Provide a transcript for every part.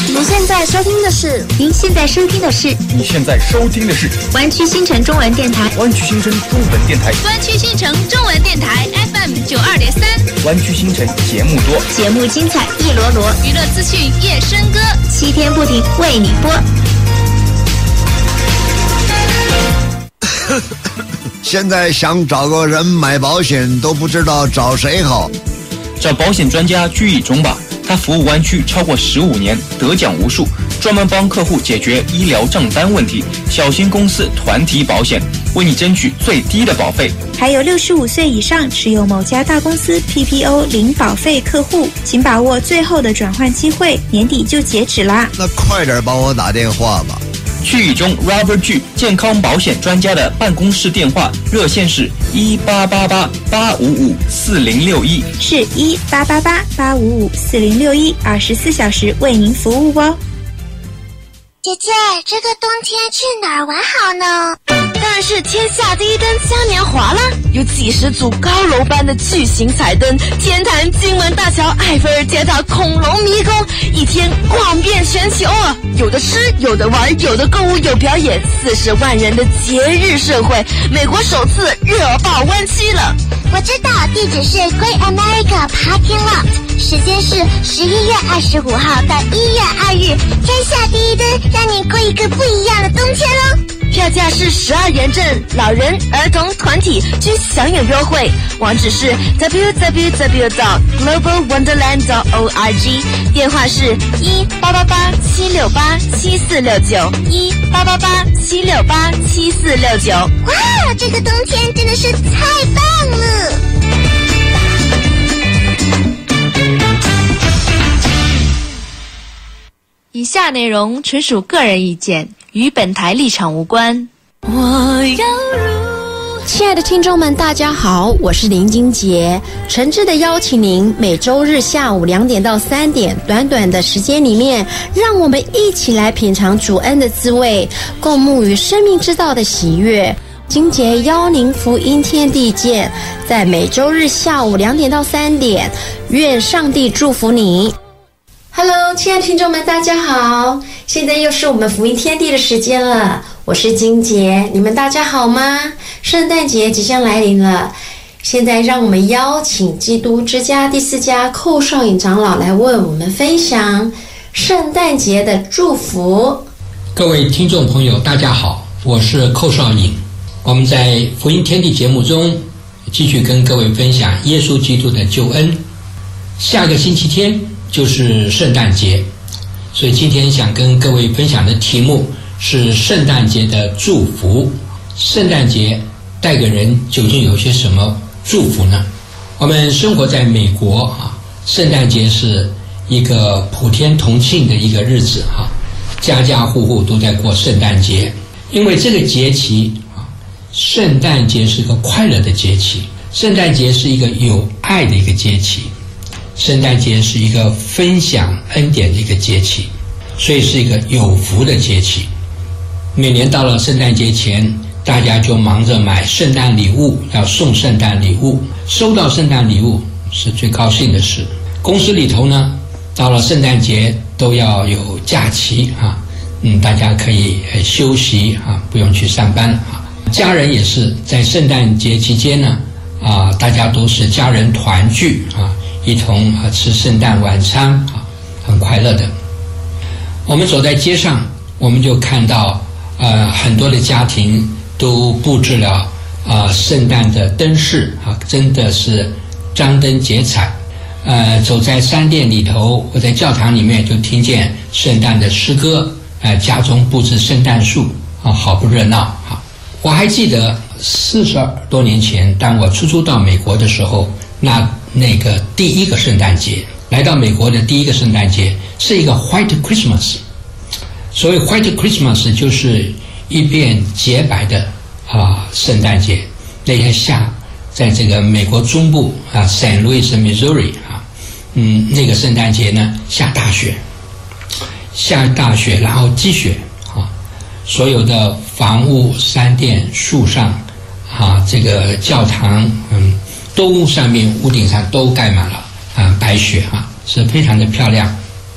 您现在收听的是湾区新城中文电台湾区新城中文电台 FM 92.3， 湾区新城节目多， 节目精彩一罗罗， 娱乐资讯夜笙歌 ，7天不停为你播。 现在想找个人买保险都不知道找谁好， 找保险专家居以中吧。他服务湾区超过15年，得奖无数，专门帮客户解决医疗账单问题。小型公司团体保险，为你争取最低的保费。 还有65岁以上持有某家大公司 PPO 零保费客户，请把握最后的转换机会，年底就截止啦。 那快点帮我打电话吧。 居以中 Robert G 健康保险专家的办公室电话热线是1888-855-4061， 是1888-855-4061，24小时为您服务哦。 姐姐，这个冬天去哪儿玩好呢？ 当然是天下第一灯嘉年华啦！有几十组高楼般的巨型彩灯，天坛、金门大桥、埃菲尔铁塔、恐龙迷宫，一天逛遍全球啊！有的吃，有的玩，有的购物，有表演，40万人的节日盛会，美国首次热爆湾区了。 我知道，地址是 Great America Parking Lot， 时间是11月25号到1月2日，天下第一灯，让你过一个不一样的冬天哦。 票价是12元正，老人、儿童、团体均享有优惠。网址是 www.globalwonderland.org， 电话是1888-768-7469，1888-768-7469。 哇，这个冬天真的是太棒了！ 以下内容纯属个人意见，与本台立场无关。 亲爱的听众们，大家好，我是林金杰，诚挚的邀请您每周日下午2点到3点，短短的时间里面，让我们一起来品尝主恩的滋味，共沐于生命之道的喜悦。金杰邀您福音天地见，在每周日下午2点到3点，愿上帝祝福你。Hello， 亲爱的听众们，大家好！现在又是我们福音天地的时间了，我是金杰，你们大家好吗？圣诞节即将来临了，现在让我们邀请基督之家第4家寇少颖长老来为我们分享圣诞节的祝福。 各位听众朋友，大家好，我是寇少颖。我们在福音天地节目中继续跟各位分享耶稣基督的救恩。下个星期天就是圣诞节，所以今天想跟各位分享的题目是圣诞节的祝福。圣诞节带给人究竟有些什么祝福呢？我们生活在美国啊，圣诞节是一个普天同庆的一个日子啊，家家户户都在过圣诞节。因为这个节期啊，圣诞节是个快乐的节期，圣诞节是一个有爱的一个节期，圣诞节是一个分享恩典的一个节期，所以是一个有福的节期。每年到了圣诞节前，大家就忙着买圣诞礼物，要送圣诞礼物，收到圣诞礼物是最高兴的事。公司里头呢，到了圣诞节都要有假期啊，大家可以休息啊，不用去上班啊。家人也是在圣诞节期间呢大家都是家人团聚啊，一同吃圣诞晚餐啊，很快乐的。我们走在街上，我们就看到很多的家庭都布置了圣诞的灯饰啊，真的是张灯结彩。走在商店里头或在教堂里面，就听见圣诞的诗歌，家中布置圣诞树啊，好不热闹啊。我还记得40多年前，当我初到美国的时候，那个第一个圣诞节，来到美国的第一个圣诞节是一个 White Christmas。所谓 White Christmas 就是一片洁白的圣诞节。那天在这个美国中部St. Louis Missouri 那个圣诞节呢，下大雪，然后积雪所有的房屋、山殿、树上这个教堂都上面屋顶上都盖满了白雪是非常的漂亮。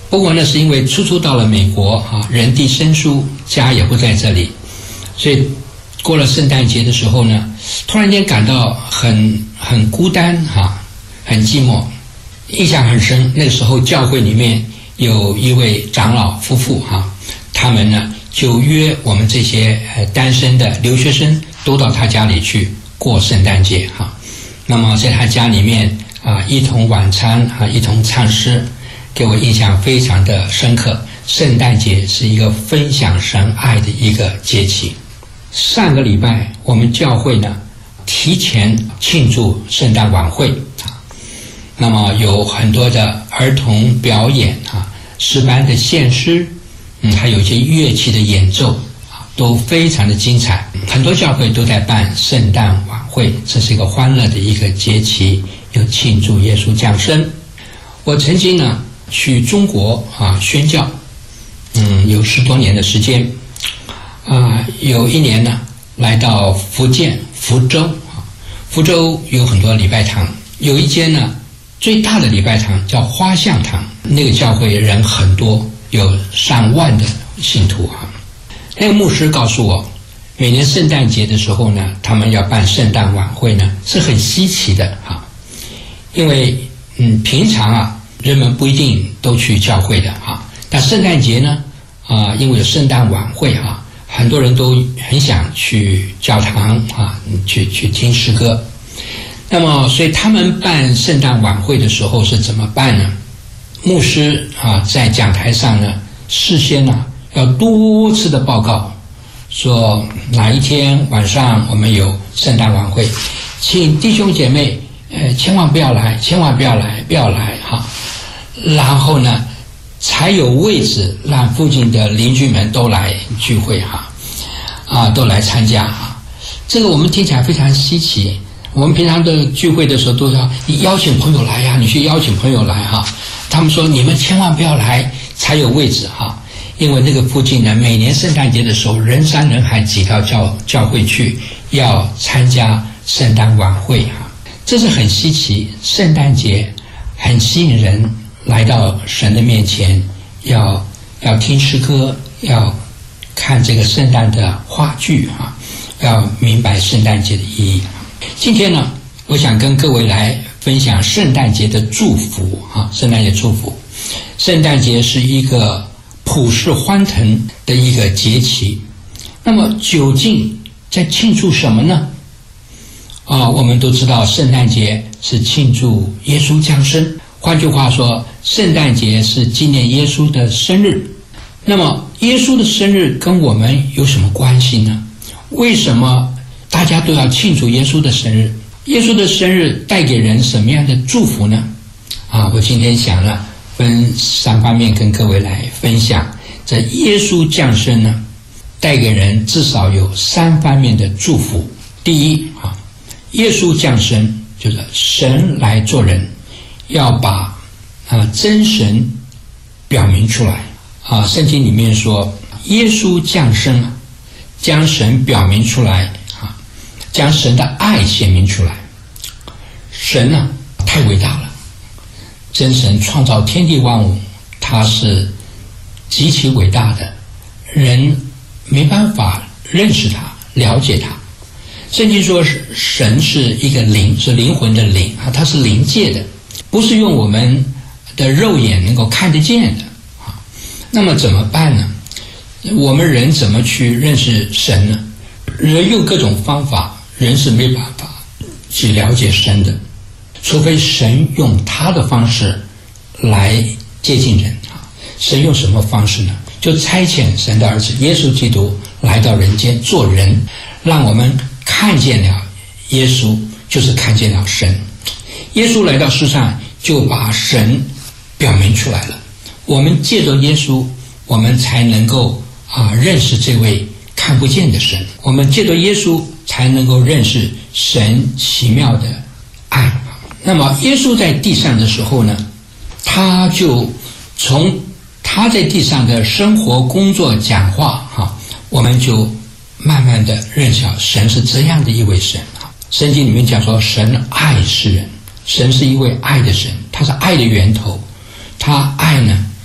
不过呢，是因为初到了美国人地生疏，家也不在这里，所以过了圣诞节的时候呢，突然间感到很孤单很寂寞。印象很深，那个时候教会里面有一位长老夫妇他们呢就约我们这些单身的留学生都到他家里去过圣诞节那么在他家里面一同晚餐一同唱诗，给我印象非常的深刻。圣诞节是一个分享神爱的一个节气。上个礼拜我们教会呢提前庆祝圣诞晚会那么有很多的儿童表演诗班的献诗还有一些乐器的演奏都非常的精彩。很多教会都在办圣诞晚会，这是一个欢乐的一个节期，有庆祝耶稣降生。我曾经呢去中国宣教有10多年的时间有一年呢来到福建福州福州有很多礼拜堂，有一间呢最大的礼拜堂叫花像堂，那个教会人很多，有上万的信徒那个牧师告诉我，每年圣诞节的时候呢，他们要办圣诞晚会呢，是很稀奇的因为平常人们不一定都去教会的但圣诞节呢因为有圣诞晚会很多人都很想去教堂去听诗歌。那么所以他们办圣诞晚会的时候是怎么办呢？牧师在讲台上呢事先要多次的报告，说哪一天晚上我们有圣诞晚会，请弟兄姐妹千万不要来，千万不要来，不要来然后呢才有位置让附近的邻居们都来聚会都来参加这个我们听起来非常稀奇。我们平常的聚会的时候都要你邀请朋友来你去邀请朋友来他们说你们千万不要来才有位置因为那个附近呢每年圣诞节的时候人山人海挤到教会去要参加圣诞晚会这是很稀奇。圣诞节很吸引人来到神的面前，要听诗歌，要看这个圣诞的话剧要明白圣诞节的意义。今天呢我想跟各位来分享圣诞节的祝福圣诞节祝福。圣诞节是一个普世欢腾的一个节期，那么究竟在庆祝什么呢？我们都知道圣诞节是庆祝耶稣降生，换句话说圣诞节是纪念耶稣的生日。那么耶稣的生日跟我们有什么关系呢？为什么大家都要庆祝耶稣的生日？耶稣的生日带给人什么样的祝福呢？我今天想了分3方面跟各位来分享。这耶稣降生呢带给人至少有3方面的祝福。第一耶稣降生就是神来做人，要把真神表明出来圣经里面说耶稣降生将神表明出来将神的爱显明出来。神太伟大了，真神创造天地万物，他是极其伟大的，人没办法认识他了解他。圣经说神是一个灵，是灵魂的灵他是灵界的，不是用我们的肉眼能够看得见的那么怎么办呢？我们人怎么去认识神呢？人用各种方法，人是没办法去了解神的，除非神用他的方式来接近人神用什么方式呢？就差遣神的儿子耶稣基督来到人间做人，让我们看见了耶稣，就是看见了神。耶稣来到世上就把神表明出来了，我们借着耶稣我们才能够认识这位看不见的神，我们借着耶稣才能够认识神奇妙的爱。那么耶稣在地上的时候呢，他就从他在地上的生活工作讲话我们就慢慢的认识神是这样的一位神圣经里面讲说神爱世人，神是一位爱的神，他是爱的源头，他爱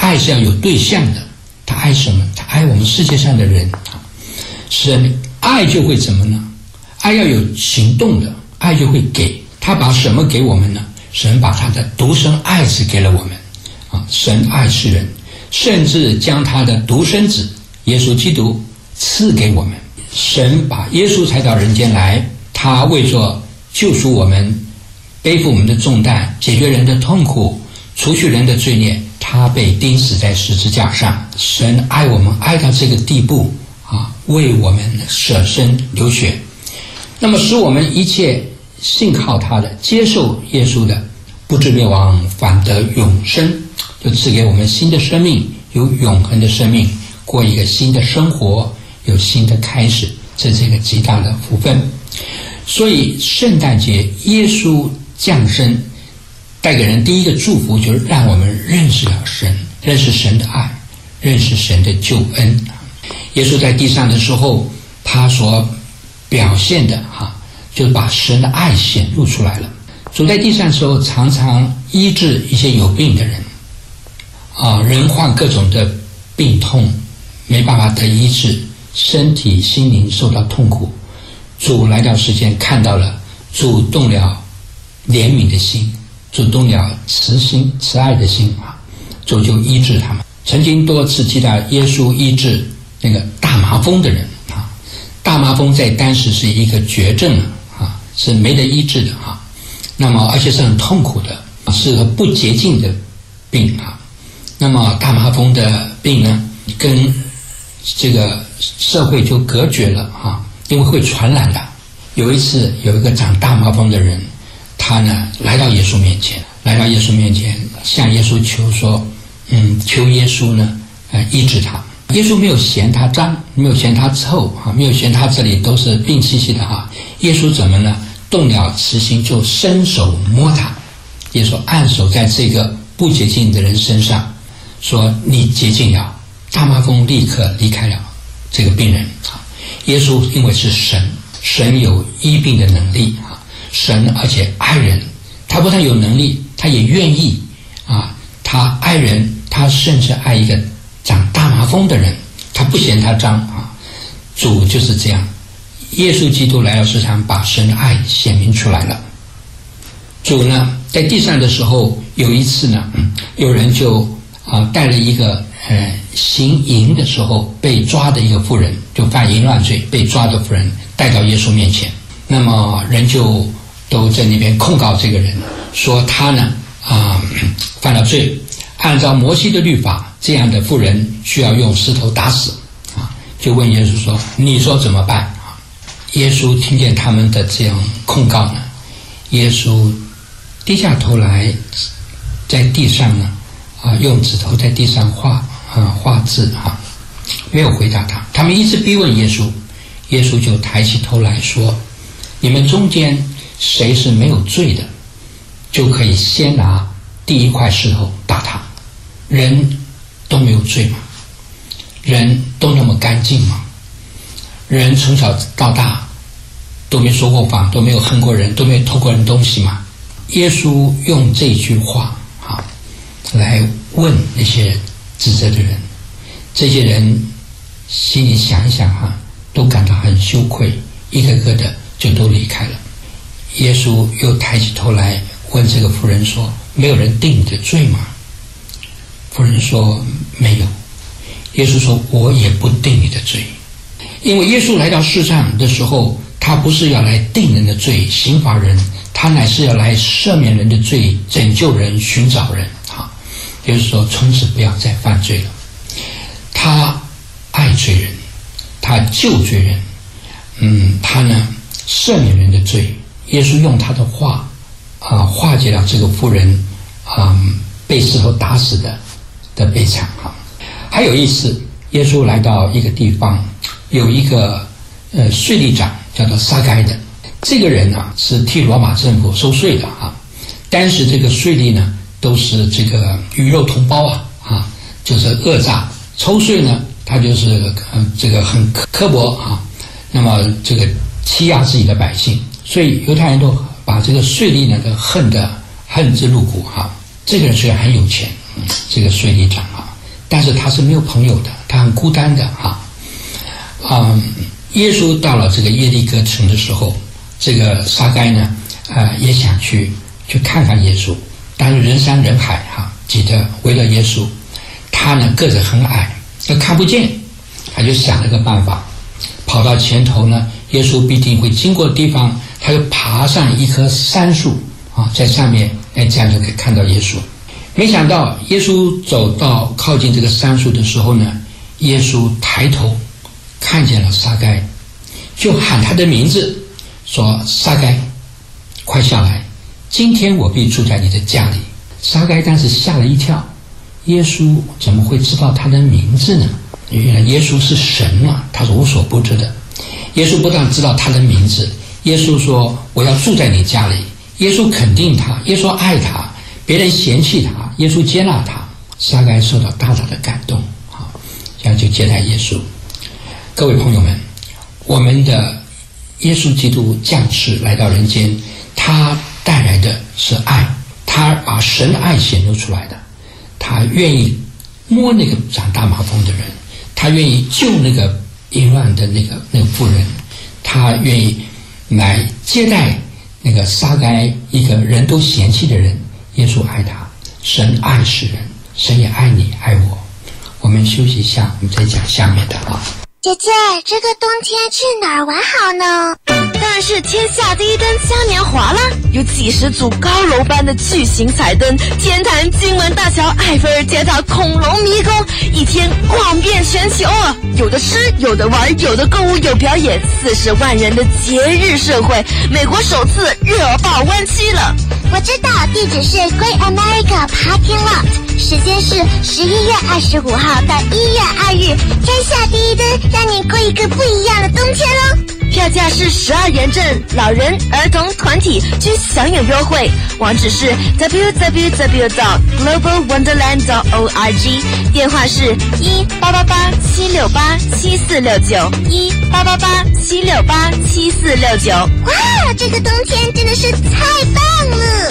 爱是要有对象的。他爱什么？他爱我们世界上的人。神爱就会怎么呢？爱要有行动的，爱就会给。他把什么给我们呢？神把他的独生爱子给了我们。神爱世人，甚至将他的独生子耶稣基督赐给我们。神把耶稣才到人间来，他为着救赎我们，背负我们的重担，解决人的痛苦，除去人的罪孽，他被钉死在十字架上。神爱我们爱到这个地步为我们舍身流血。那么使我们一切信靠他的，接受耶稣的，不至灭亡，反得永生，就赐给我们新的生命，有永恒的生命，过一个新的生活，有新的开始，这是一个极大的福分。所以圣诞节耶稣降生带给人第一个祝福，就是让我们认识了神，认识神的爱，认识神的救恩。耶稣在地上的时候，他所表现的就把神的爱显露出来了。主在地上的时候，常常医治一些有病的人人患各种的病痛，没办法得医治，身体心灵受到痛苦。主来到世间，看到了，主动了怜悯的心，主动了慈爱的心主就医治他们。曾经多次记到耶稣医治那个大麻风的人大麻风在当时是一个绝症是没得医治的那么而且是很痛苦的，是个不洁净的病那么大麻风的病呢，跟这个社会就隔绝了因为会传染的。有一次有一个长大麻风的人，他呢来到耶稣面前，向耶稣求说求耶稣呢医治他。耶稣没有嫌他脏，没有嫌他臭没有嫌他这里都是病兮兮的耶稣怎么呢？动了慈心，就伸手摸他。耶稣按手在这个不洁净的人身上，说你洁净了。大麻风立刻离开了这个病人耶稣因为是神，神有医病的能力神而且爱人，他不但有能力，他也愿意他爱人，他甚至爱一个长大麻风的人，他不嫌他脏主就是这样，耶稣基督来到世上，把神的爱显明出来了。主呢在地上的时候，有一次呢有人就带了一个行淫的时候被抓的一个妇人，就犯淫乱罪被抓的妇人带到耶稣面前。那么人就都在那边控告这个人，说他呢犯了罪，按照摩西的律法，这样的妇人需要用石头打死就问耶稣说你说怎么办耶稣听见他们的这样控告呢，耶稣低下头来，在地上呢用指头在地上画字没有回答他。他们一直逼问耶稣，耶稣就抬起头来说，你们中间谁是没有罪的，就可以先拿第一块石头打他。人都没有罪吗？人都那么干净吗？人从小到大都没说过谎，都没有恨过人，都没有偷过人东西吗？耶稣用这句话来问那些指责的人，这些人心里想一想都感到很羞愧，一个个的就都离开了。耶稣又抬起头来问这个妇人说，没有人定你的罪吗？妇人说没有。耶稣说我也不定你的罪。因为耶稣来到世上的时候，他不是要来定人的罪，刑罚人，他乃是要来赦免人的罪，拯救人，寻找人就是说从此不要再犯罪了。他爱罪人，他救罪人他呢赦免人的罪。耶稣用他的话化解了这个妇人被石头打死的悲惨还有一次耶稣来到一个地方，有一个税吏长叫做撒该的，这个人是替罗马政府收税的当时这个税吏呢都是这个鱼肉同胞就是恶诈抽税呢，他就是这个很刻薄那么这个欺压自己的百姓，所以犹太人都把这个税吏呢恨之入骨这个人虽然很有钱，这个税吏长但是他是没有朋友的，他很孤单的耶稣到了这个耶利哥城的时候，这个撒该呢也想去看看耶稣，但是人山人海挤得围了耶稣，他呢个子很矮，又看不见，他就想了个办法，跑到前头呢，耶稣必定会经过的地方，他就爬上一棵杉树在上面这样就可以看到耶稣。没想到耶稣走到靠近这个杉树的时候呢，耶稣抬头看见了撒该，就喊他的名字，说撒该，快下来，今天我必住在你的家里。撒该当时吓了一跳，耶稣怎么会知道他的名字呢？原来耶稣是神他是无所不知的。耶稣不但知道他的名字，耶稣说我要住在你家里，耶稣肯定他，耶稣爱他，别人嫌弃他，耶稣接纳他。撒该受到大大的感动，这样就接待耶稣。各位朋友们，我们的耶稣基督降世来到人间，他带来的是爱，他把神的爱显露出来的，他愿意摸那个长大麻风的人，他愿意救那个淫乱的那个妇人，他愿意来接待那个撒该，一个人都嫌弃的人。耶稣爱他，神爱世人，神也爱你爱我。我们休息一下，我们再讲下面的姐姐，这个冬天去哪儿玩好呢？ 当然是天下第一灯嘉年华啦！有几十组高楼般的巨型彩灯，天坛、金门大桥、埃菲尔铁塔、恐龙迷宫，一天逛遍全球啊！有的吃，有的玩，有的购物，有表演，40万人的节日盛会，美国首次热爆湾区了。 我知道，地址是 Great America Parking Lot， 时间是11月25号到1月2日，天下第一灯，让你过一个不一样的冬天哦。 票价是12元正，老人、儿童、团体均享有优惠。网址是 www.globalwonderland.org， 电话是1-888-768-7469，1-888-768-7469。 哇，这个冬天真的是太棒了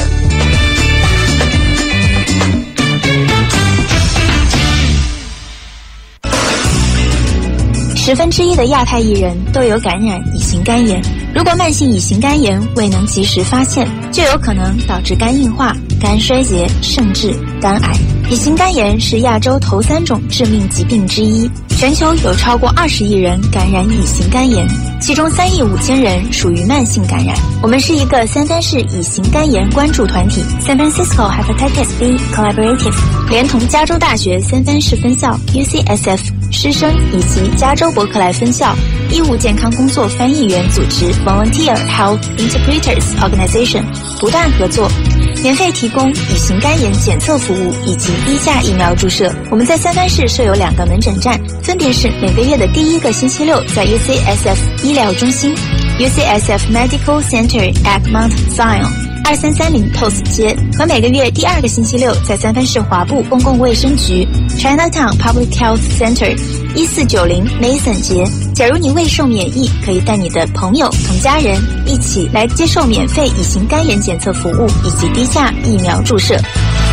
！1/10的亚太艺人都有感染乙型肝炎，如果慢性乙型肝炎未能及时发现，就有可能导致肝硬化、肝衰竭，甚至肝癌。乙型肝炎是亚洲头3种致命疾病之一，全球有超过20亿人感染乙型肝炎，其中3亿5千人属于慢性感染。我们是一个三藩市乙型肝炎关注团体 San Francisco Hepatitis B Collaborative， 连同加州大学三藩市分校 UCSF 师生以及加州伯克莱分校医务健康工作翻译员组织 Volunteer Health Interpreters Organization 不断合作，免费提供乙型肝炎检测服务以及低价疫苗注射。我们在三藩市设有2个门诊站，分别是每个月的第1个星期六在 UCSF 医疗中心 UCSF Medical Center at Mount Zion，2330 Post 街，和每个月第2个星期六在三藩市华埠公共卫生局 Chinatown Public Health Center 1490 Mason 街。假如你未受免疫，可以带你的朋友同家人一起来接受免费乙型肝炎检测服务以及低价疫苗注射。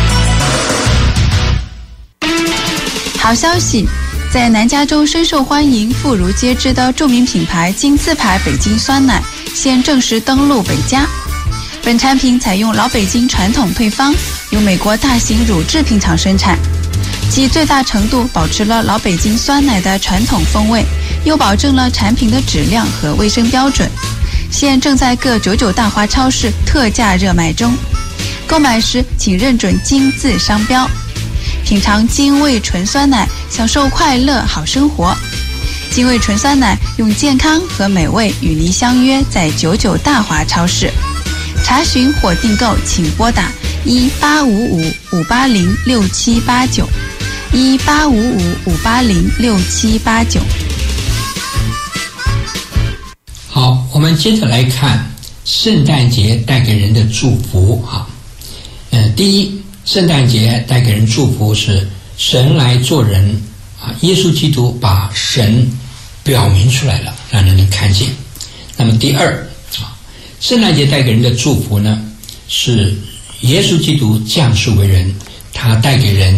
好消息，在南加州深受欢迎、妇孺皆知的著名品牌金字牌北京酸奶现正式登陆北加。本产品采用老北京传统配方，由美国大型乳制品厂生产，其最大程度保持了老北京酸奶的传统风味，又保证了产品的质量和卫生标准。现正在各99大华超市特价热卖中，购买时请认准金字商标。品尝金味纯酸奶，享受快乐好生活。金味纯酸奶用健康和美味与您相约在99大华超市。查询或订购请拨打1855-580-6789 1855-580-6789。 好，我们接着来看圣诞节带给人的祝福第一，圣诞节带给人祝福是神来做人耶稣基督把神表明出来了，让人能看见。那么第二，圣诞节带给人的祝福呢，是耶稣基督降世为人，他带给人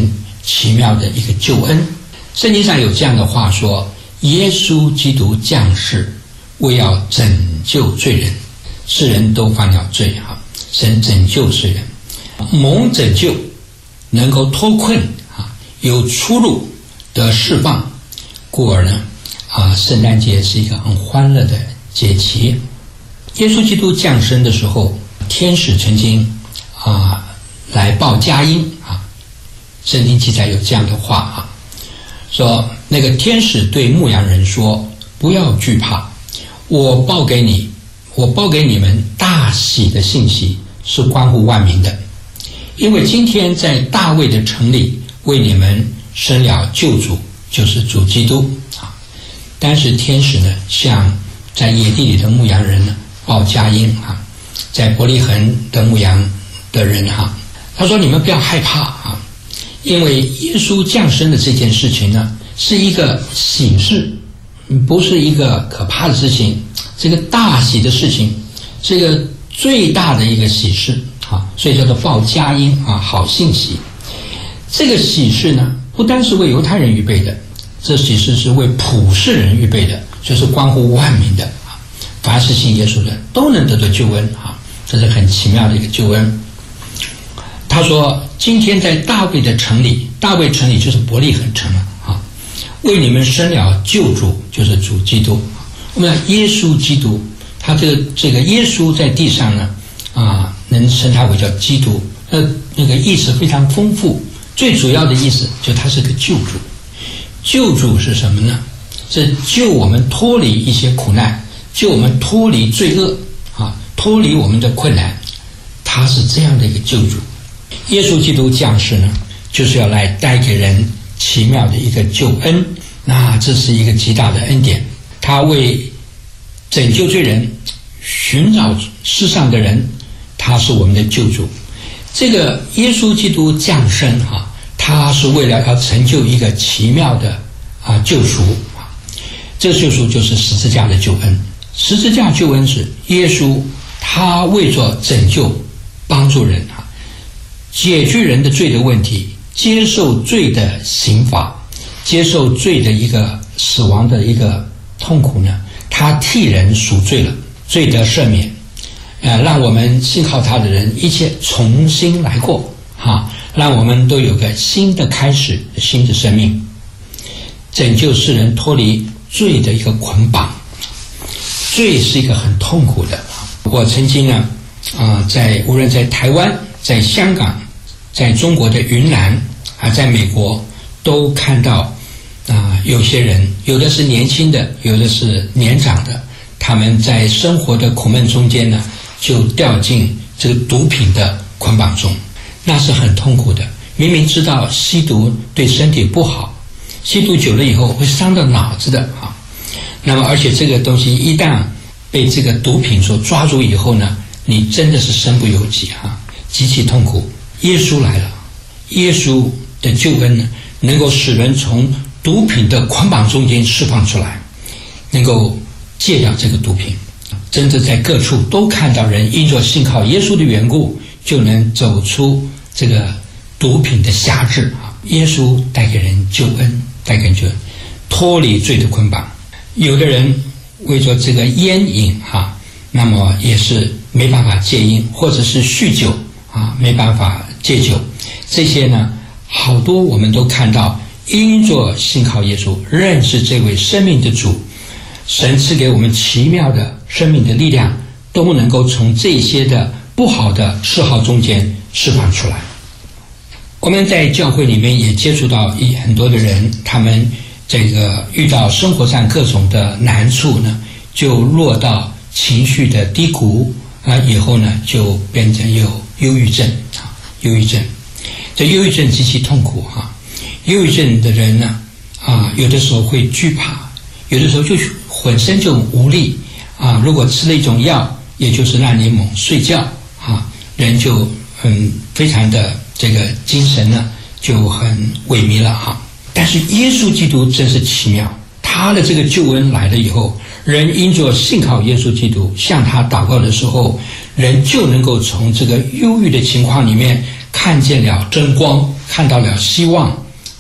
奇妙的一个救恩。圣经上有这样的话说，耶稣基督降世为要拯救罪人，世人都犯了罪啊，神拯救世人，蒙拯救能够脱困啊，有出路得释放，故而呢圣诞节是一个很欢乐的节期。耶稣基督降生的时候，天使曾经来报佳音啊，圣经记载有这样的话啊，说那个天使对牧羊人说，不要惧怕，我报给你们大喜的信息，是关乎万民的，因为今天在大卫的城里为你们生了救主，就是主基督啊。但是天使呢，向在野地里的牧羊人呢报佳音啊，在伯利恒的牧羊的人哈，他说你们不要害怕啊，因为耶稣降生的这件事情呢，是一个喜事，不是一个可怕的事情，这个大喜的事情，这个最大的一个喜事啊，所以叫做报佳音啊，好信息。这个喜事呢，不单是为犹太人预备的，这喜事是为普世人预备的，就是关乎万民的啊，凡是信耶稣的都能得到救恩啊，这是很奇妙的一个救恩。他说今天在大卫的城里，大卫城里就是伯利恒城啊，为你们生了救主，就是主基督。我们讲耶稣基督，他这个耶稣在地上呢能称他为叫基督，那个意思非常丰富，最主要的意思就他是个救主。救主是什么呢？是救我们脱离一些苦难，救我们脱离罪恶啊，脱离我们的困难，他是这样的一个救主。耶稣基督降世呢，就是要来带给人奇妙的一个救恩，那这是一个极大的恩典。他为拯救罪人，寻找世上的人，他是我们的救主。这个耶稣基督降生他是为了要成就一个奇妙的救赎啊，这个救赎就是十字架的救恩。十字架救恩是耶稣他为着拯救帮助人解决人的罪的问题，接受罪的刑罚，接受罪的一个死亡的一个痛苦呢，他替人赎罪了，罪得赦免，让我们信靠他的人一切重新来过让我们都有个新的开始，新的生命，拯救世人脱离罪的一个捆绑。罪是一个很痛苦的。我曾经呢无论在台湾，在香港，在中国的云南在美国，都看到有些人，有的是年轻的，有的是年长的，他们在生活的苦闷中间呢，就掉进这个毒品的捆绑中，那是很痛苦的。明明知道吸毒对身体不好，吸毒久了以后会伤到脑子的那么而且这个东西一旦被这个毒品所抓住以后呢，你真的是身不由己极其痛苦。耶稣来了，耶稣的救恩呢，能够使人从毒品的捆绑中间释放出来，能够戒掉这个毒品。真的在各处都看到人因着信靠耶稣的缘故，就能走出这个毒品的辖制耶稣带给人救恩，带给人救恩，脱离罪的捆绑。有的人为着这个烟瘾那么也是没办法戒烟，或者是酗酒没办法戒酒，这些呢好多我们都看到，因着信靠耶稣，认识这位生命的主，神赐给我们奇妙的生命的力量，都能够从这些的不好的嗜好中间释放出来。我们在教会里面也接触到很多的人，他们这个遇到生活上各种的难处呢，就落到情绪的低谷以后呢，就变成有忧郁症忧郁症。这忧郁症极其痛苦忧郁症的人呢有的时候会惧怕，有的时候就浑身就无力如果吃了一种药，也就是让你猛睡觉人就非常的这个精神呢就很萎靡了但是耶稣基督真是奇妙，他的这个救恩来了以后，人因着信靠耶稣基督，向他祷告的时候，人就能够从这个忧郁的情况里面看见了真光，看到了希望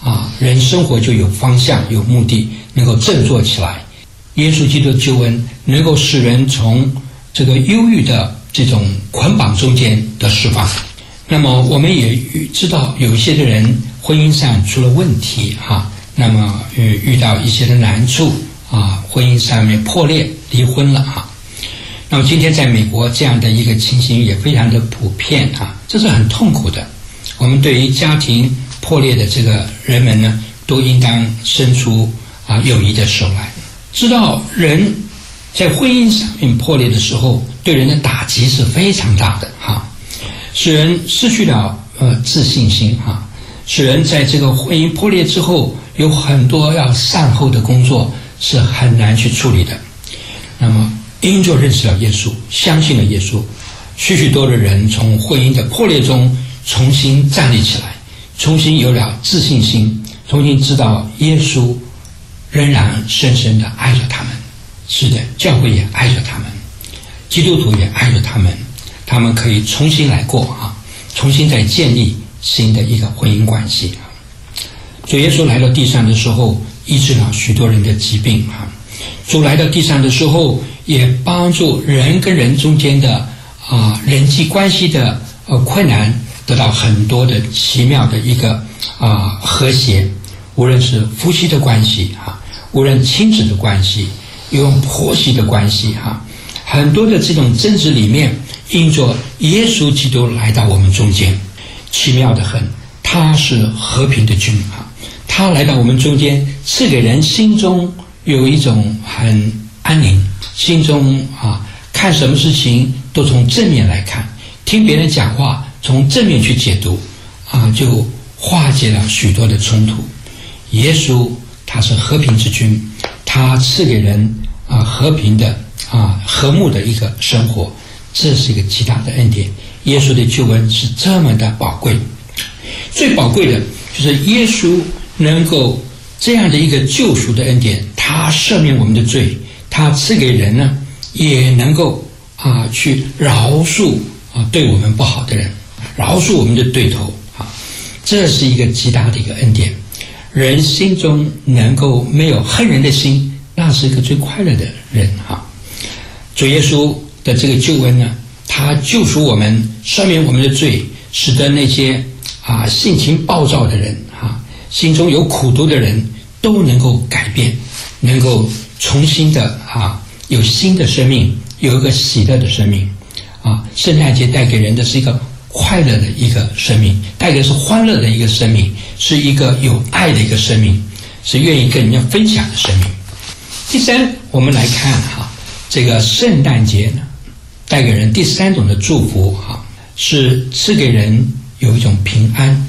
人生活就有方向有目的，能够振作起来。耶稣基督的救恩能够使人从这个忧郁的这种捆绑中间的释放。那么我们也知道有一些的人婚姻上出了问题那么遇到一些的难处婚姻上面破裂离婚了那么今天在美国这样的一个情形也非常的普遍这是很痛苦的。我们对于家庭破裂的这个人们呢，都应当伸出友谊的手来。知道人在婚姻上面破裂的时候，对人的打击是非常大的使人失去了自信心使人在这个婚姻破裂之后，有很多要善后的工作是很难去处理的。那么因着认识了耶稣，相信了耶稣，许许多的人从婚姻的破裂中重新站立起来，重新有了自信心，重新知道耶稣仍然深深地爱着他们。是的，教会也爱着他们，基督徒也爱着他们，他们可以重新来过重新再建立新的一个婚姻关系主耶稣来到地上的时候，医治了许多人的疾病主来到地上的时候，也帮助人跟人中间的人际关系的困难得到很多的奇妙的一个和谐。无论是夫妻的关系无论亲子的关系，用婆媳的关系很多的这种争执里面，因着耶稣基督来到我们中间，奇妙的很。他是和平的君他来到我们中间，赐给人心中有一种很安宁，心中看什么事情都从正面来看，听别人讲话从正面去解读就化解了许多的冲突。耶稣他是和平之君，他赐给人和平的和睦的一个生活，这是一个极大的恩典。耶稣的救恩是这么的宝贵，最宝贵的就是耶稣能够这样的一个救赎的恩典，他赦免我们的罪，他赐给人呢也能够去饶恕对我们不好的人，饶恕我们的对头这是一个极大的一个恩典。人心中能够没有恨人的心，那是一个最快乐的人主耶稣的这个救恩呢，他救赎我们，赦免我们的罪，使得那些性情暴躁的人心中有苦毒的人都能够改变，能够重新的有新的生命，有一个喜乐的生命圣诞节带给人的是一个快乐的一个生命，带给的是欢乐的一个生命，是一个有爱的一个生命，是愿意跟人家分享的生命。第三，我们来看这个圣诞节呢，带给人第三种的祝福是赐给人有一种平安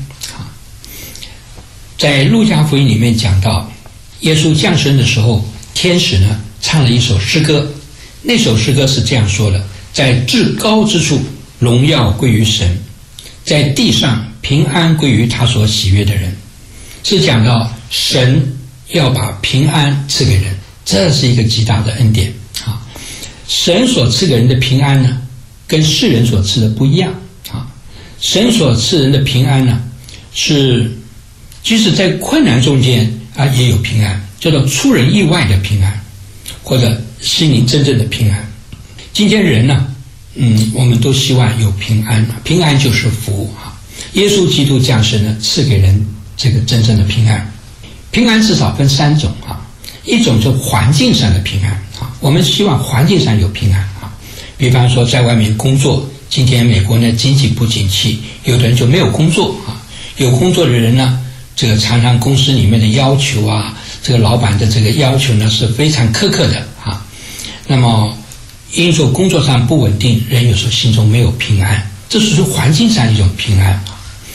在路加福音里面讲到，耶稣降生的时候，天使呢唱了一首诗歌，那首诗歌是这样说的：在至高之处荣耀归于神，在地上平安归于他所喜悦的人。是讲到神要把平安赐给人，这是一个极大的恩典神所赐给人的平安呢，跟世人所赐的不一样神所赐人的平安呢，是即使在困难中间也有平安，叫做出人意外的平安，或者心灵真正的平安。今天人呢我们都希望有平安，平安就是福耶稣基督降生呢，赐给人这个真正的平安。平安至少分三种一种是环境上的平安我们希望环境上有平安比方说在外面工作，今天美国呢经济不景气，有的人就没有工作有工作的人呢，这个常常公司里面的要求这个老板的这个要求呢是非常苛刻的那么因着工作上不稳定，人有时候心中没有平安，这是环境上一种平安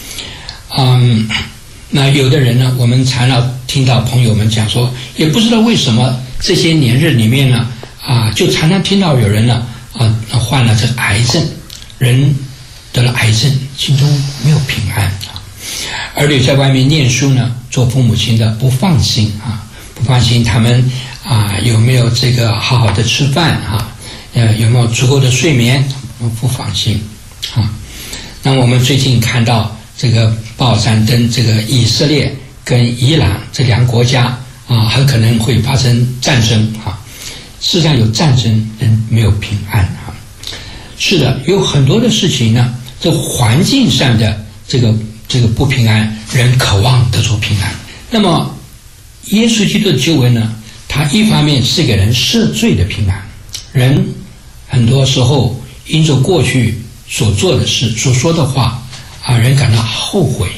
那有的人呢，我们常常听到朋友们讲说，也不知道为什么这些年日里面呢就常常听到有人呢患了这个癌症，人得了癌症，心中没有平安儿女在外面念书呢，做父母亲的不放心不放心他们有没有这个好好的吃饭有没有足够的睡眠，不放心那我们最近看到这个报上登这个以色列跟伊朗这两个国家很可能会发生战争事实上有战争，人没有平安是的，有很多的事情呢，这环境上的这个不平安，人渴望得着平安。那么耶稣基督的救恩呢，他一方面是给人赦罪的平安，人很多时候因着过去所做的事、所说的话人感到后悔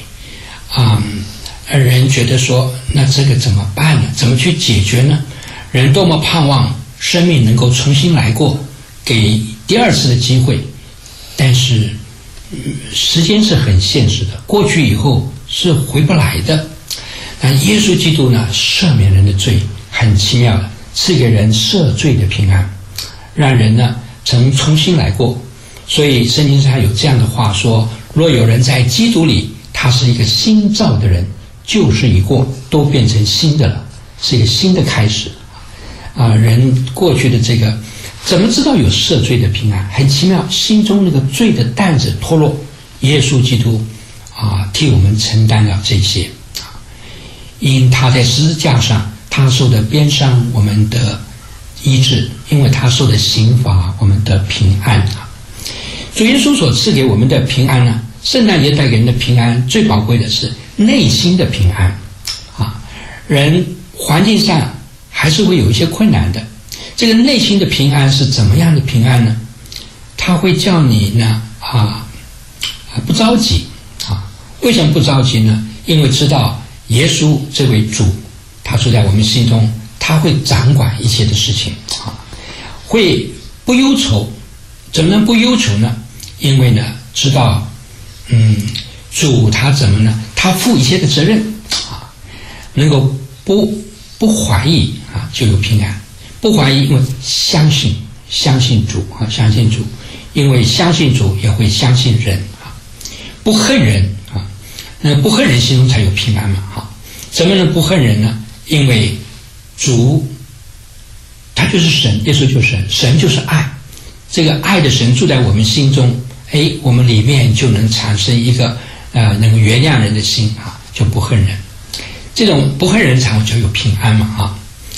人觉得说，那这个怎么办呢？怎么去解决呢？人多么盼望生命能够重新来过，给第二次的机会，但是时间是很现实的，过去以后是回不来的。那耶稣基督呢，赦免人的罪，很奇妙的赐给人赦罪的平安，让人呢曾重新来过。所以圣经上有这样的话说，若有人在基督里，他是一个新造的人，旧事已过，都变成新的了，是一个新的开始人过去的这个怎么知道有赦罪的平安？很奇妙，心中那个罪的担子脱落，耶稣基督替我们承担了这些因他在十字架上他受的鞭伤，我们的医治；因为他受的刑罚，我们的平安主耶稣所赐给我们的平安呢，圣诞节带给人的平安，最宝贵的是内心的平安人环境上还是会有一些困难的，这个内心的平安是怎么样的平安呢？他会叫你呢不着急为什么不着急呢？因为知道耶稣这位主，他住在我们心中，他会掌管一切的事情会不忧愁。怎么能不忧愁呢？因为呢知道主他怎么呢？他负一切的责任能够不怀疑就有平安。不怀疑，因为相信主相信主，因为相信主也会相信人不恨人那不恨人心中才有平安嘛怎么能不恨人呢？因为主他就是神，耶稣就是神，神就是爱，这个爱的神住在我们心中，我们里面就能产生一个能够原谅人的心就不恨人。这种不恨人才就有平安嘛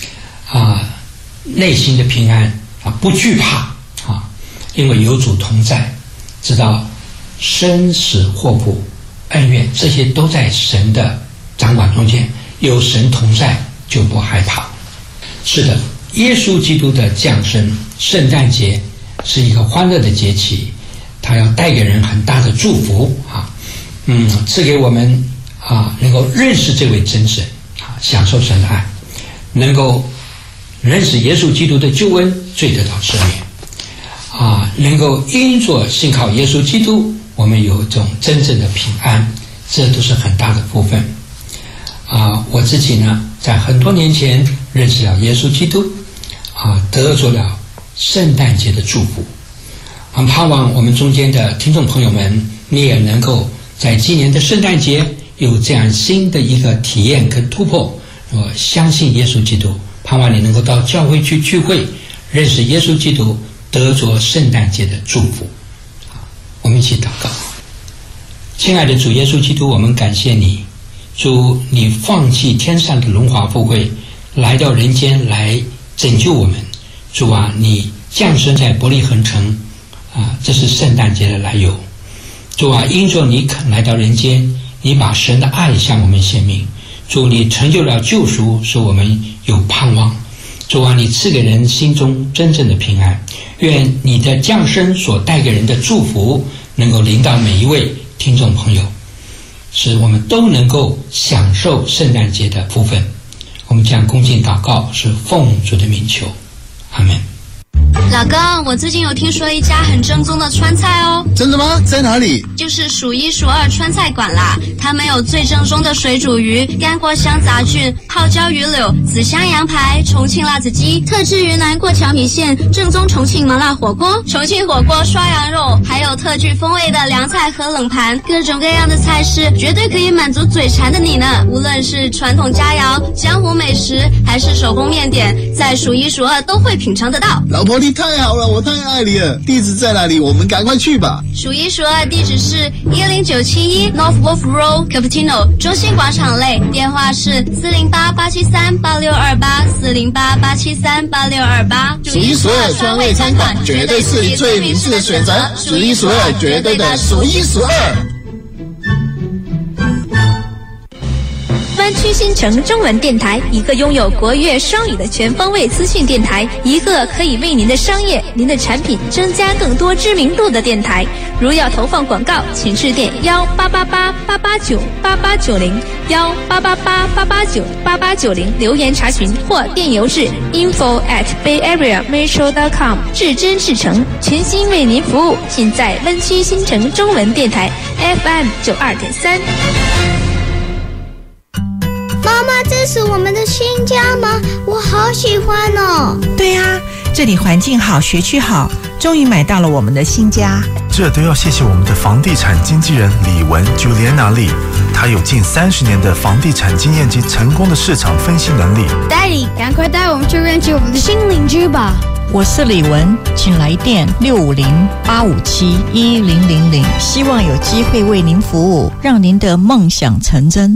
内心的平安不惧怕因为有主同在，知道生死祸福恩怨这些都在神的掌管中间，有神同在就不害怕。是的，耶稣基督的降生，圣诞节是一个欢乐的节期，他要带给人很大的祝福赐给我们能够认识这位真神享受神的爱，能够认识耶稣基督的救恩，罪得到赦免能够因着信靠耶稣基督，我们有一种真正的平安，这都是很大的部分我自己呢在很多年前认识了耶稣基督得着了圣诞节的祝福很盼望我们中间的听众朋友们，你也能够在今年的圣诞节有这样新的一个体验跟突破。我相信耶稣基督，盼望你能够到教会去聚会，认识耶稣基督，得着圣诞节的祝福我们一起祷告。亲爱的主耶稣基督，我们感谢你，主，你放弃天上的荣华富贵，来到人间来拯救我们。主啊，你降生在伯利恒城这是圣诞节的来由。主啊，因着你肯来到人间，你把神的爱向我们显明。主，你成就了救赎，使我们有盼望。主啊，你赐给人心中真正的平安。愿你的降生所带给人的祝福能够临到每一位听众朋友，使我们都能够享受圣诞节的福分。我们将恭敬祷告，是奉主的名求，阿们。 老公，我最近有听说一家很正宗的川菜哦。 真的吗？在哪里？ 就是数一数二川菜馆啦。他们有最正宗的水煮鱼、干锅香杂菌、泡椒鱼柳、紫香羊排、重庆辣子鸡、特制云南过桥米线、正宗重庆麻辣火锅、重庆火锅刷羊肉，还有特具风味的凉菜和冷盘，各种各样的菜式，绝对可以满足嘴馋的你呢。无论是传统佳肴、江湖美食，还还是手工面点，在数一数二都会品尝得到。 老婆，你太好了，我太爱你了。地址在哪里？我们赶快去吧。 数一数二地址是10971 North Wolf Road Cupertino 中心广场内，电话是408-873-8628，408-873-8628。 数一数二专为餐馆，绝对是你最明智的选择。数一数二，绝对的数一数二。 湾区新城中文电台，一个拥有国粤双语的全方位资讯电台，一个可以为您的商业、您的产品增加更多知名度的电台。如要投放广告，请致电1888-889-8890，1888-889-8890留言查询，或电邮至 info@bayareametro.com。至真至诚，全心为您服务。尽在湾区新城中文电台 FM 92.3。 妈妈，这是我们的新家吗？我好喜欢哦。 对啊，这里环境好，学区好，终于买到了我们的新家。 这都要谢谢我们的房地产经纪人李文 Juliana Lee， 她有近30年的房地产经验及成功的市场分析能力。 Daddy， 赶快带我们去认识我们的新邻居吧。 我是李文，请来电650-857-1000，希望有机会为您服务，让您的梦想成真。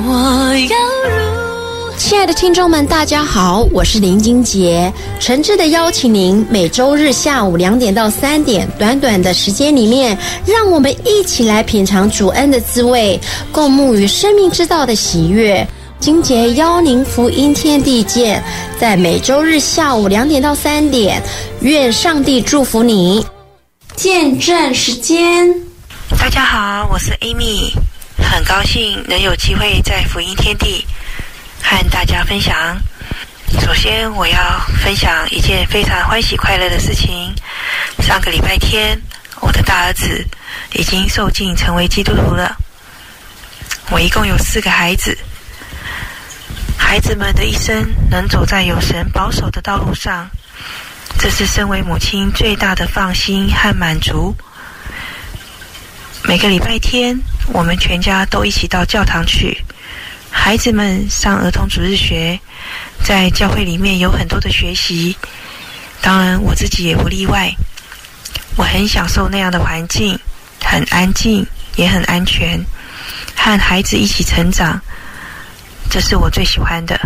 亲爱的听众们，大家好，我是林金杰，诚挚的邀请您每周日下午2点到3点，短短的时间里面，让我们一起来品尝主恩的滋味，共沐于生命之道的喜悦。金杰邀您福音天地见，在每周日下午2点到3点，愿上帝祝福你。见证时间， 大家好，我是 Amy， 很高兴能有机会在福音天地和大家分享。首先我要分享一件非常欢喜快乐的事情。上个礼拜天，我的大儿子已经受浸成为基督徒了。我一共有4个孩子，孩子们的一生能走在有神保守的道路上，这是身为母亲最大的放心和满足。每个礼拜天，我们全家都一起到教堂去，孩子们上儿童主日学，在教会里面有很多的学习，当然我自己也不例外。我很享受那样的环境，很安静，也很安全，和孩子一起成长，这是我最喜欢的。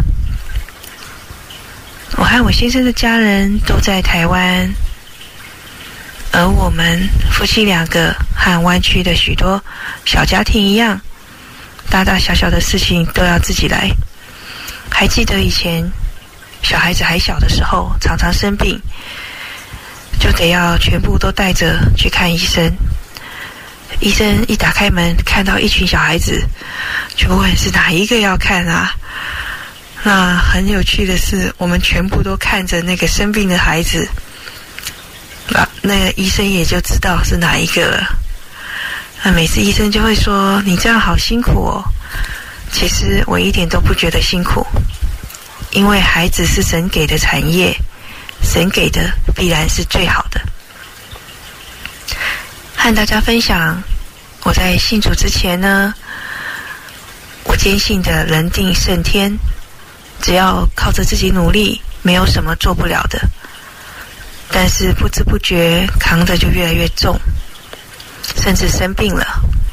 我和我先生的家人都在台湾，而我们夫妻2个和湾区的许多小家庭一样，大大小小的事情都要自己来。还记得以前小孩子还小的时候，常常生病，就得要全部都带着去看医生。医生一打开门，看到一群小孩子，就问是哪一个要看啊？那很有趣的是，我们全部都看着那个生病的孩子，那个医生也就知道是哪一个了。每次医生就会说，你这样好辛苦哦。其实我一点都不觉得辛苦，因为孩子是神给的产业，神给的必然是最好的。和大家分享，我在信主之前呢，我坚信的人定胜天，只要靠着自己努力，没有什么做不了的。但是不知不觉扛的就越来越重，甚至生病了。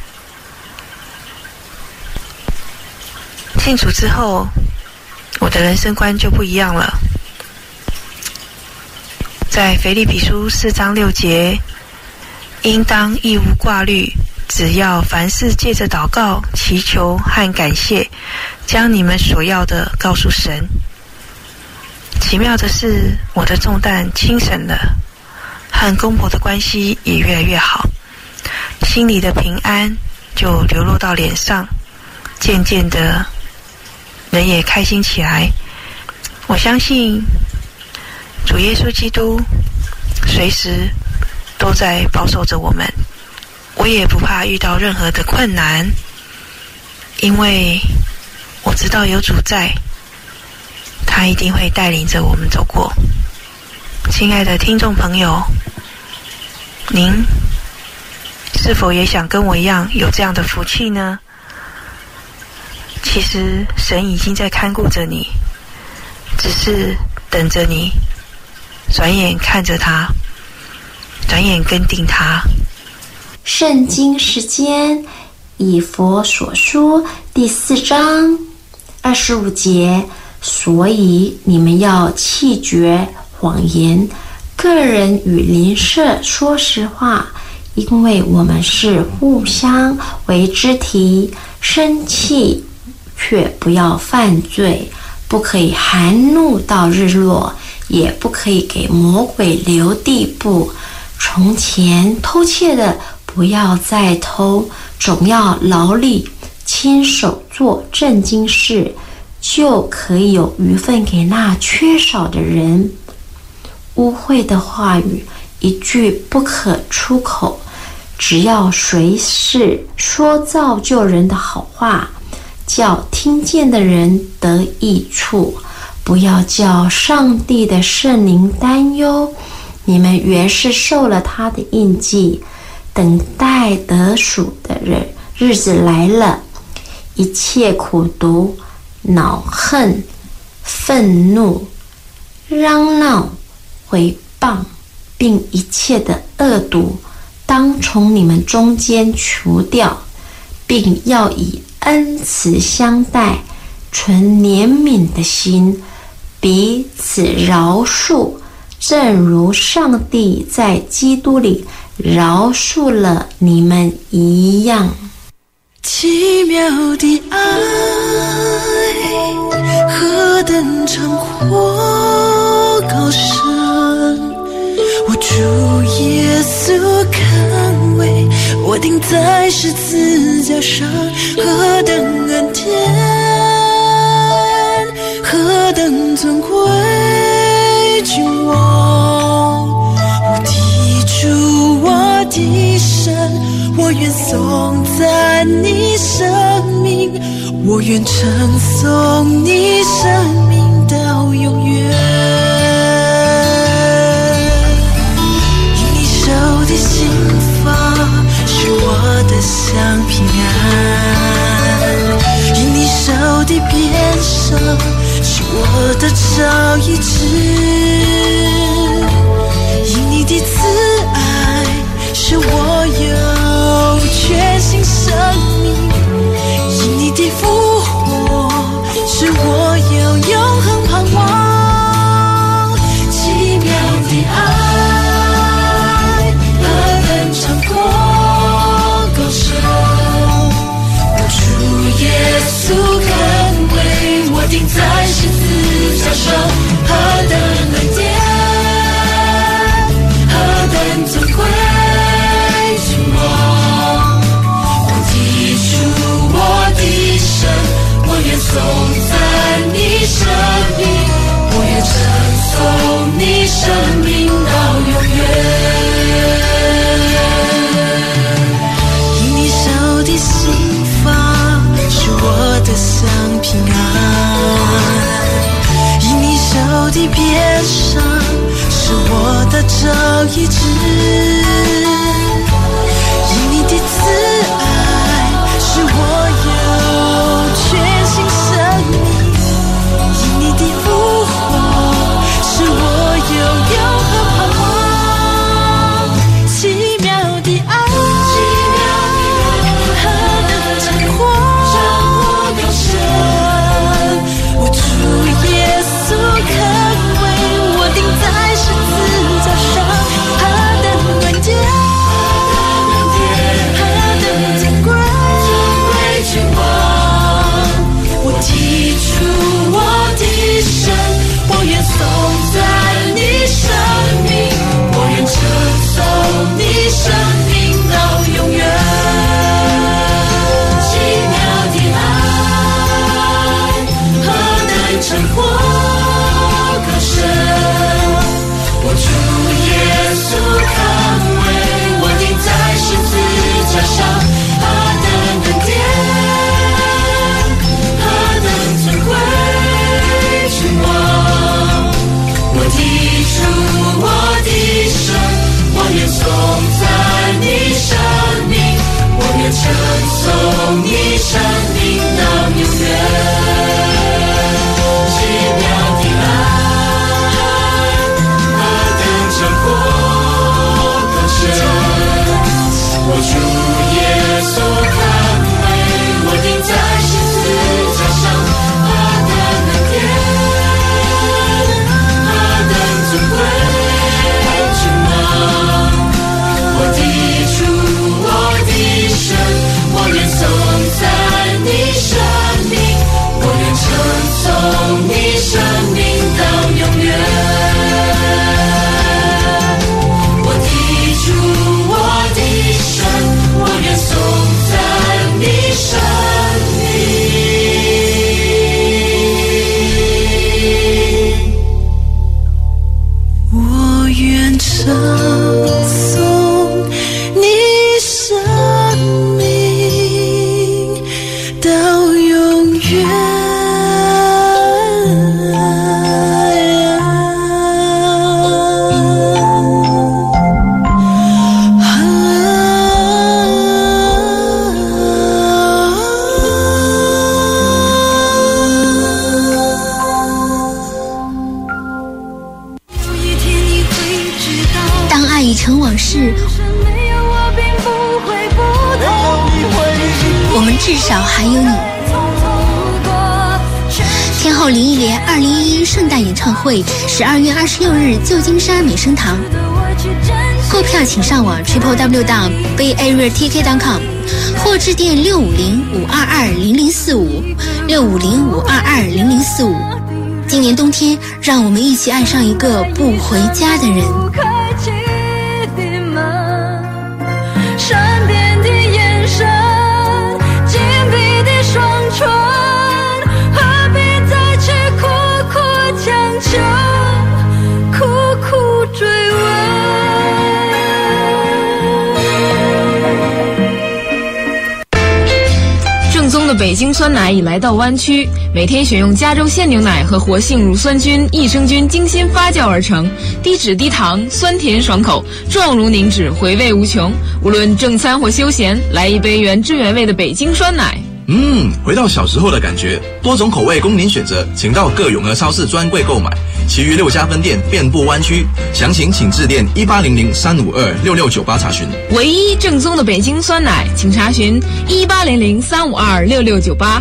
信主之后，我的人生观就不一样了。在腓立比书4章6节，应当亦无挂虑，只要凡事借着祷告、祈求和感谢，将你们所要的告诉神。奇妙的是，我的重担轻省了，和公婆的关系也越来越好，心里的平安就流落到脸上，渐渐的人也开心起来。我相信主耶稣基督随时都在保守着我们，我也不怕遇到任何的困难，因为我知道有主在，他一定会带领着我们走过。亲爱的听众朋友，您是否也想跟我一样有这样的福气呢？其实神已经在看顾着你， 只是等着你，转眼看着他，转眼跟定他。 圣经时间，以佛所书第4章25节，所以你们要弃绝谎言，个人与邻舍说实话，因为我们是互相为肢体。生气却不要犯罪，不可以含怒到日落，也不可以给魔鬼留地步。从前偷窃的不要再偷，总要劳力亲手做正经事，就可以有余分给那缺少的人。污秽的话语一句不可出口，只要随时说造就人的好话，叫听见的人得益处，不要叫上帝的圣灵担忧。你们原是受了他的印记，等待得赎的日子来了。一切苦毒、恼恨、愤怒、嚷闹、毁谤，并一切的恶毒，当从你们中间除掉，并要以恩慈相待，存怜悯的心，彼此饶恕，正如上帝在基督里饶恕了你们一样。 奇妙的爱，何等长阔高深，我主耶稣看为我钉在十字架上，何等恩典，何等尊贵君王，我的主，我的神，我愿颂赞你生命，我愿称颂你生命到永远。因你手的心法是我的香平安，因你手的鞭伤是我的朝医治，因你的慈爱使我有全新生命，因你的复活使我有永恒盼望。奇妙的爱何等长阔高深，我主耶稣肯为我钉在十字架上，何等恩典，何等尊贵君王，我的主，我的神，我愿颂赞你生命，我愿称颂你生命到永远。因你手的心法是我的香平安，因你手的鞭伤是我的朝医治，因你的慈爱使我有全新生命，因你的复活使我有永恒盼望。奇妙的爱，何等长阔高深，我主耶稣肯为我钉在十字架上，何等恩典，何等尊贵君王，我的主，我的神，我愿颂赞你生命，我愿称颂你生命到永远。奇妙的爱何等长阔高深，我主耶稣看为我钉在十字架上，何等恩典，何等尊贵君王，我的主，我的神，我愿颂赞你生命，我愿称颂你生命到永远。奇妙的爱成往事，我们至少还有你。天后林忆莲2011圣诞演唱会12月26日旧金山美声堂，购票请上网 www.bayareatk.com 或致电650-522-0045 650-522-0045。今年冬天，让我们一起爱上一个不回家的人。 善变的眼神，紧闭的双唇，何必再去苦苦强求，苦苦追问。 正宗的北京酸奶已来到湾区，每天选用加州鲜牛奶和活性乳酸菌、益生菌精心发酵而成，低脂低糖，酸甜爽口，状如凝脂，回味无穷。无论正餐或休闲，来一杯原汁原味的北京酸奶。 回到小时候的感觉，多种口味供您选择，请到各永和超市专柜购买，其余6家分店遍布湾区，详情请致电1800-352-6698查询。 唯一正宗的北京酸奶，请查询1800-352-6698。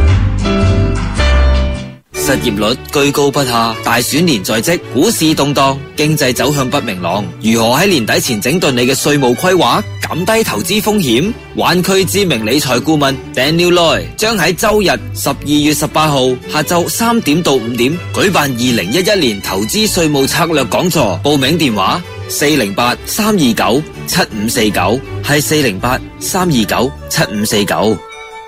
失業率居高不下，大選年在即，股市動盪，經濟走向不明朗。如何喺年底前整頓你嘅稅務規劃，減低投資風險？灣區知名理財顧問 Daniel Loy 將喺周日12月18號下晝3點到5點舉辦2011年投資稅務策略講座，報名電話408-329-7549，係408-329-7549。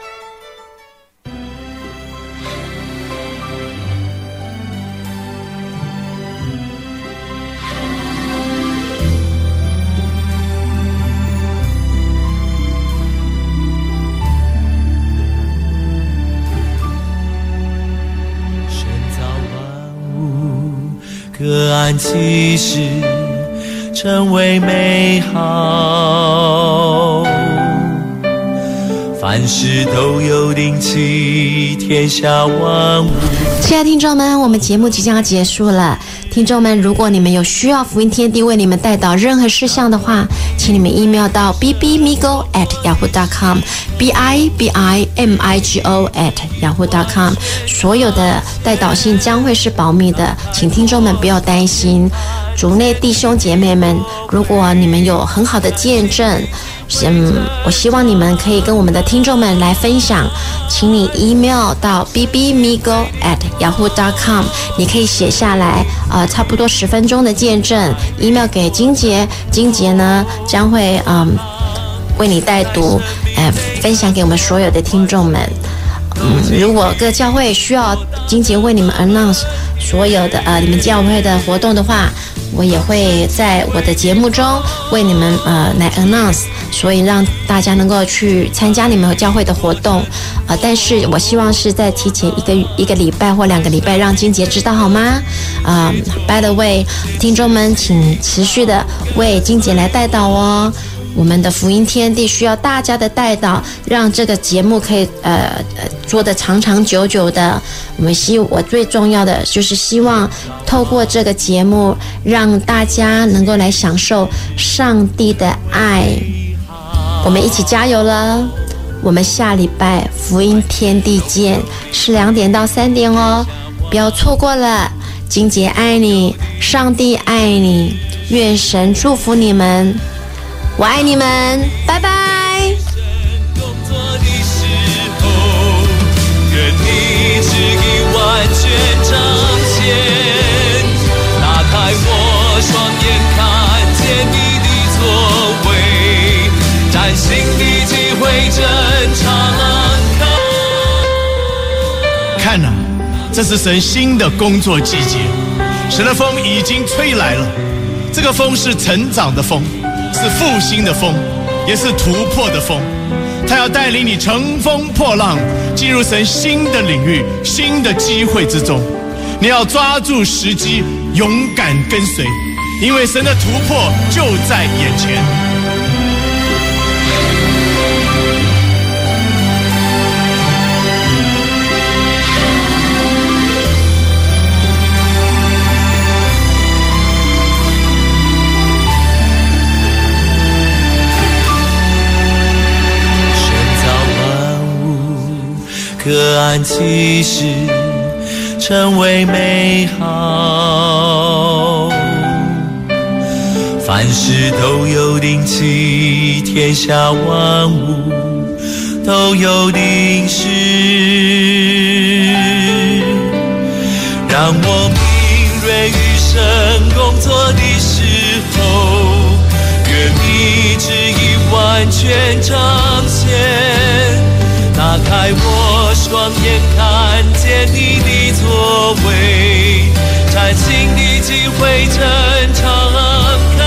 各安其事，成为美好。凡事都有定期，天下万物。 亲爱的听众们，我们节目即将要结束了。听众们，如果你们有需要福音天地为你们带导任何事项的话，请你们 email 到 bbmigo@yahoo.com bibimigo@yahoo.com。 所有的带导信将会是保密的，请听众们不要担心。主内弟兄姐妹们，如果你们有很好的见证，我希望你们可以跟我们的听众们来分享，请你 email 到 bbmigo@yahoo.com， 你可以写下来差不多10分钟的见证 email 给金杰，金杰呢将会为你带读分享给我们所有的听众们。如果各教会需要金杰为你们 announce 所有的你们教会的活动的话，我也会在我的节目中为你们来 announce， 所以让大家能够去参加你们教会的活动但是我希望是在提前一个礼拜或2个礼拜让金杰知道，好吗？by the way， 听众们请持续的为金杰来带导哦。我们的福音天地需要大家的带导，让这个节目可以做得长长久久的。我最重要的就是希望透过这个节目，让大家能够来享受上帝的爱。我们一起加油了！我们下礼拜福音天地见，是2点到3点哦，不要错过了。金姐爱你，上帝爱你，愿神祝福你们。我爱你们，拜拜。 工作的时候，愿你旨意完全彰显。打开我双眼，看见你的作为，崭新的机会正敞开。看啊，这是神新的工作季节，神的风已经吹来了。这个风是成长的风，是复兴的风，也是突破的风。他要带领你乘风破浪，进入神新的领域、新的机会之中。你要抓住时机，勇敢跟随，因为神的突破就在眼前。 各安其事，成为美好。凡事都有定期，天下万物都有定时。让我敏锐于神工作的时候，愿你旨意完全彰显。打开我双眼，看见你的作为，崭新的机会正敞开。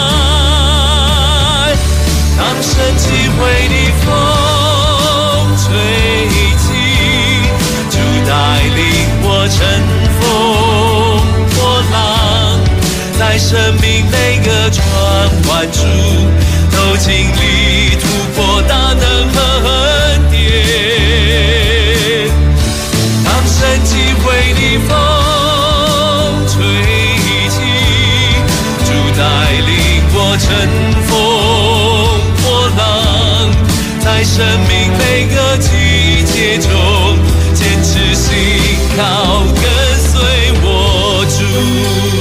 当神机会的风吹起，主带领我乘风破浪，在生命每个转弯处都经历突破大能和恩典。当神机会的风吹起，主带领我乘风破浪，在生命每个季节中坚持信靠跟随我主。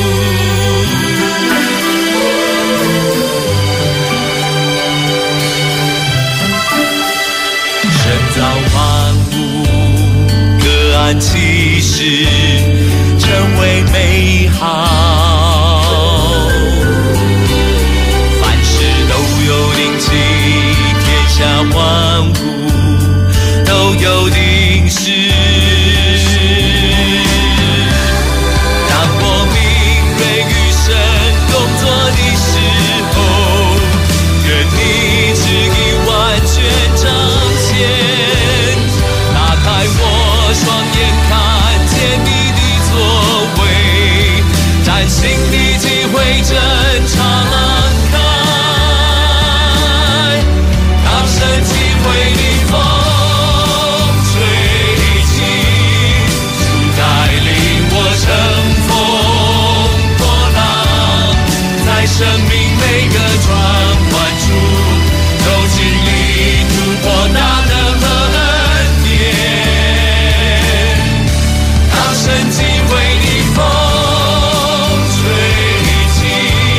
神造万物各安其事，成为美好。凡事都有定期，天下万物都有定时。当我敏锐于神工作的时候，愿你旨意完全彰显。打开我双眼，看见你的作为，崭新的机会正敞开。当神机会的风吹起，主带领我乘风破浪，在生命每个转弯处都经历突破大能和恩典。当神机会的风吹起，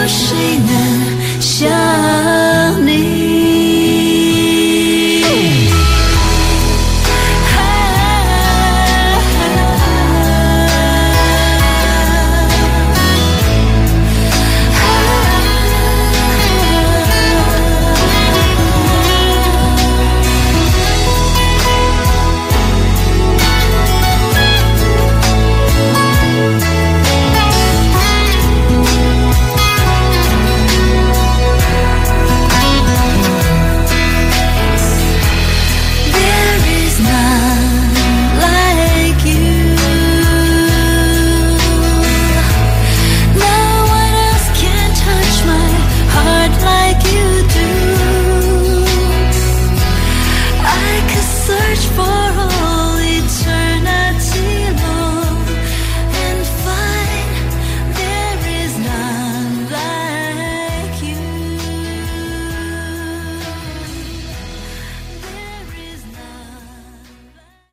谁能像你？For all